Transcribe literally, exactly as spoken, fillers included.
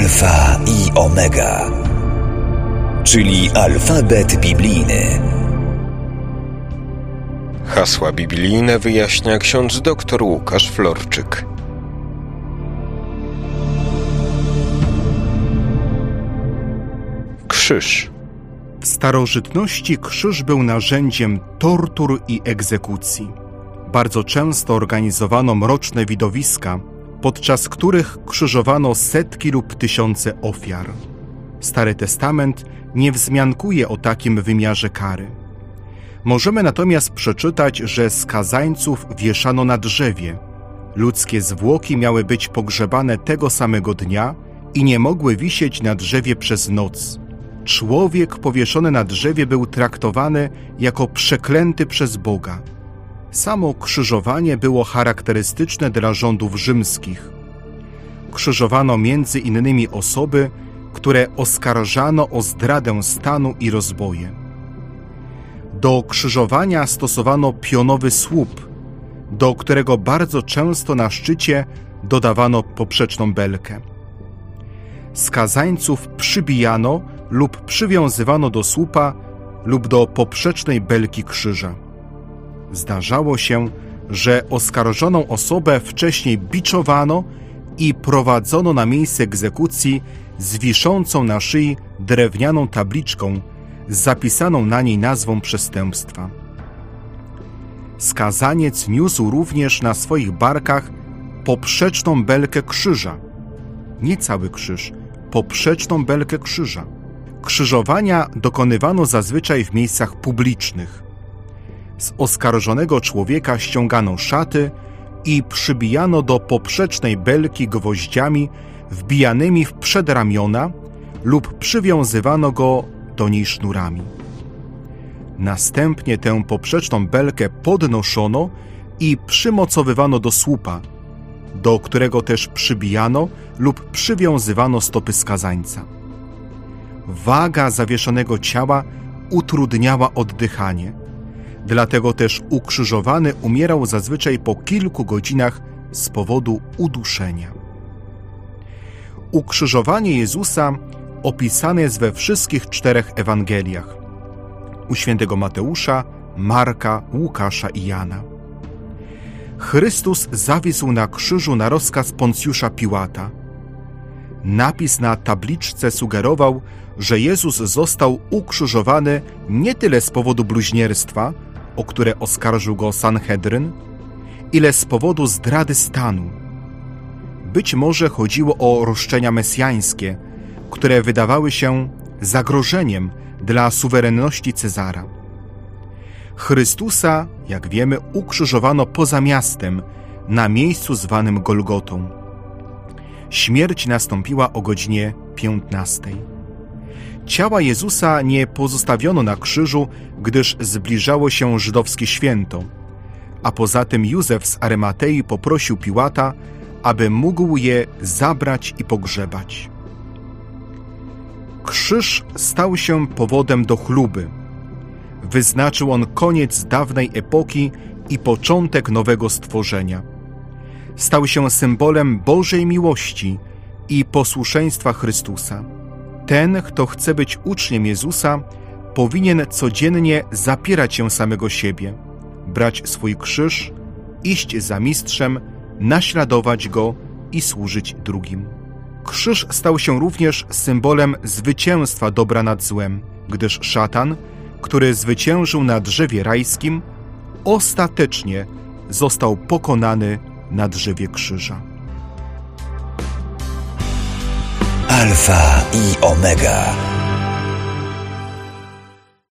Alfa i Omega, czyli alfabet biblijny. Hasła biblijne wyjaśnia ksiądz dr Łukasz Florczyk. Krzyż. W starożytności krzyż był narzędziem tortur i egzekucji. Bardzo często organizowano mroczne widowiska, podczas których krzyżowano setki lub tysiące ofiar. Stary Testament nie wzmiankuje o takim wymiarze kary. Możemy natomiast przeczytać, że skazańców wieszano na drzewie. Ludzkie zwłoki miały być pogrzebane tego samego dnia i nie mogły wisieć na drzewie przez noc. Człowiek powieszony na drzewie był traktowany jako przeklęty przez Boga. Samo krzyżowanie było charakterystyczne dla rządów rzymskich. Krzyżowano między innymi osoby, które oskarżano o zdradę stanu i rozboje. Do krzyżowania stosowano pionowy słup, do którego bardzo często na szczycie dodawano poprzeczną belkę. Skazańców przybijano lub przywiązywano do słupa lub do poprzecznej belki krzyża. Zdarzało się, że oskarżoną osobę wcześniej biczowano i prowadzono na miejsce egzekucji z wiszącą na szyi drewnianą tabliczką z zapisaną na niej nazwą przestępstwa. Skazaniec niósł również na swoich barkach poprzeczną belkę krzyża. Nie cały krzyż, poprzeczną belkę krzyża. Krzyżowania dokonywano zazwyczaj w miejscach publicznych. Z oskarżonego człowieka ściągano szaty i przybijano do poprzecznej belki gwoździami wbijanymi w przedramiona lub przywiązywano go do niej sznurami. Następnie tę poprzeczną belkę podnoszono i przymocowywano do słupa, do którego też przybijano lub przywiązywano stopy skazańca. Waga zawieszonego ciała utrudniała oddychanie, dlatego też ukrzyżowany umierał zazwyczaj po kilku godzinach z powodu uduszenia. Ukrzyżowanie Jezusa opisane jest we wszystkich czterech Ewangeliach: u świętego Mateusza, Marka, Łukasza i Jana. Chrystus zawisł na krzyżu na rozkaz Poncjusza Piłata. Napis na tabliczce sugerował, że Jezus został ukrzyżowany nie tyle z powodu bluźnierstwa, o które oskarżył go Sanhedryn, ile z powodu zdrady stanu. Być może chodziło o roszczenia mesjańskie, które wydawały się zagrożeniem dla suwerenności Cezara. Chrystusa, jak wiemy, ukrzyżowano poza miastem, na miejscu zwanym Golgotą. Śmierć nastąpiła o godzinie piętnastej. Ciała Jezusa nie pozostawiono na krzyżu, gdyż zbliżało się żydowskie święto, a poza tym Józef z Arymatei poprosił Piłata, aby mógł je zabrać i pogrzebać. Krzyż stał się powodem do chluby. Wyznaczył on koniec dawnej epoki i początek nowego stworzenia. Stał się symbolem Bożej miłości i posłuszeństwa Chrystusa. Ten, kto chce być uczniem Jezusa, powinien codziennie zapierać się samego siebie, brać swój krzyż, iść za mistrzem, naśladować go i służyć drugim. Krzyż stał się również symbolem zwycięstwa dobra nad złem, gdyż szatan, który zwyciężył na drzewie rajskim, ostatecznie został pokonany na drzewie krzyża. Alfa i Omega.